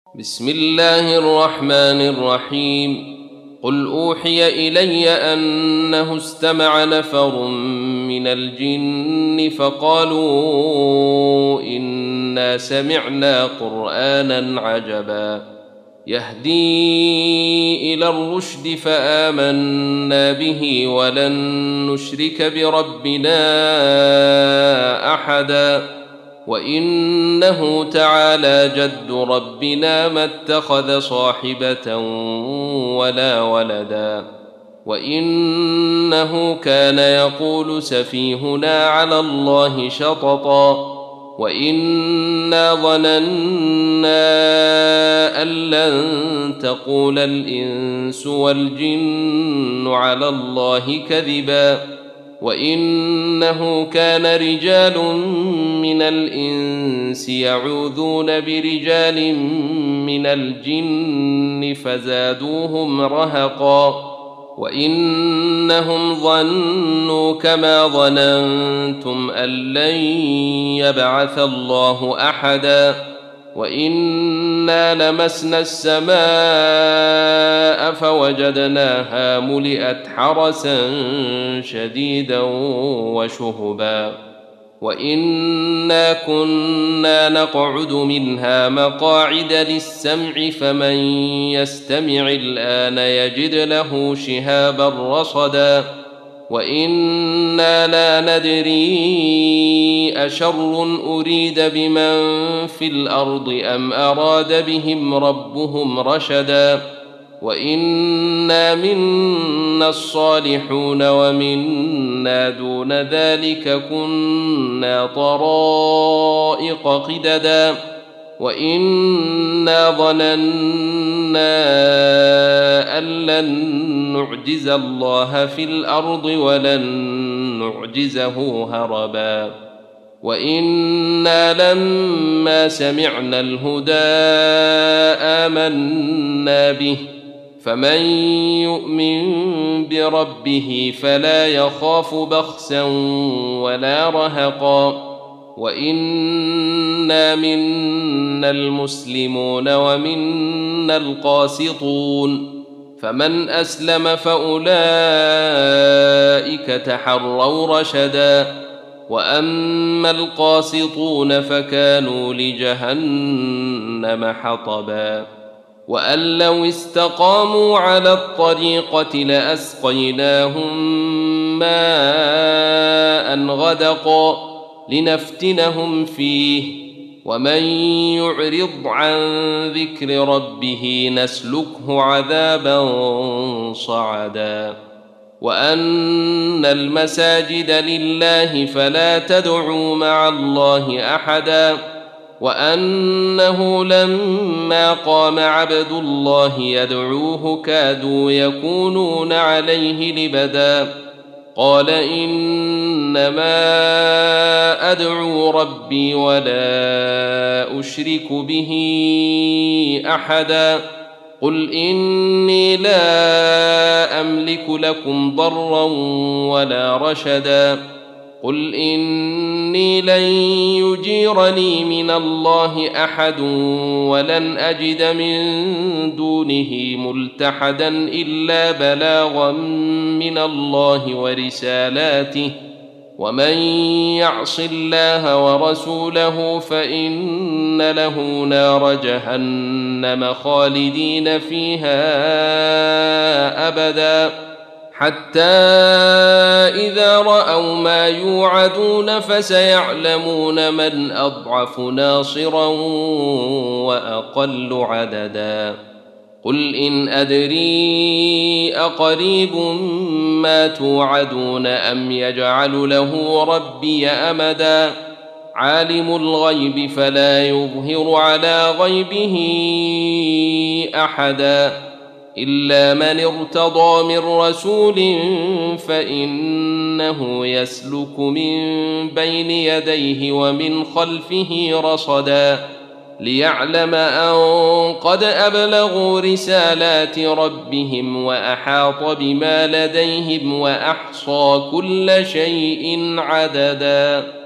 بسم الله الرحمن الرحيم. قل أوحي إلي أنه استمع نفر من الجن فقالوا إنا سمعنا قرآنا عجبا يهدي إلى الرشد فآمنا به ولن نشرك بربنا أحدا وإنه تعالى جد ربنا ما اتخذ صاحبة ولا ولدا وإنه كان يقول سفيهنا على الله شططا وإنا ظننا أن لن تقول الإنس والجن على الله كذبا وإنه كان رجال من الإنس يعوذون برجال من الجن فزادوهم رهقا وإنهم ظنوا كما ظننتم أن لن يبعث الله أحدا وإنا لمسنا السماء فوجدناها ملئت حرسا شديدا وشهبا وإنا كنا نقعد منها مقاعد للسمع فمن يستمع الآن يجد له شهابا رصدا وإنا لا ندري أشر أريد بمن في الأرض أم أراد بهم ربهم رشدا وإنا منا الصالحون ومنا دون ذلك كنا طرائق قددا وإنا ظننا أن لن نعجز الله في الأرض ولن نعجزه هربا وإنا لما سمعنا الهدى آمنا به فمن يؤمن بربه فلا يخاف بخسا ولا رهقا وإنا منا المسلمون ومنا القاسطون فمن أسلم فأولئك تحروا رشدا وأما القاسطون فكانوا لجهنم حطبا وأن لو استقاموا على الطريقة لأسقيناهم ماء غدقا لنفتنهم فيه ومن يعرض عن ذكر ربه نسلكه عذابا صعدا وأن المساجد لله فلا تدعوا مع الله أحدا وأنه لما قام عبد الله يدعوه كادوا يكونون عليه لبدا قال إنما أدعو ربي ولا أشرك به أحدا قل إني لا أملك لكم ضرا ولا رشدا قل إني لن يجيرني من الله أحد ولن أجد من دونه ملتحدا إلا بلاغا من الله ورسالاته ومن يعص الله ورسوله فإن له نار جهنم خالدين فيها أبدا حتى إذا رأوا ما يوعدون فسيعلمون من أضعف ناصرا وأقل عددا قل إن أدري أقريب ما توعدون أم يجعل له ربي أمدا عالم الغيب فلا يظهر على غيبه أحدا إلا من ارتضى من رسول فإنه يسلك من بين يديه ومن خلفه رصدا ليعلم أن قد أبلغوا رسالات ربهم وأحاط بما لديهم وأحصى كل شيء عددا.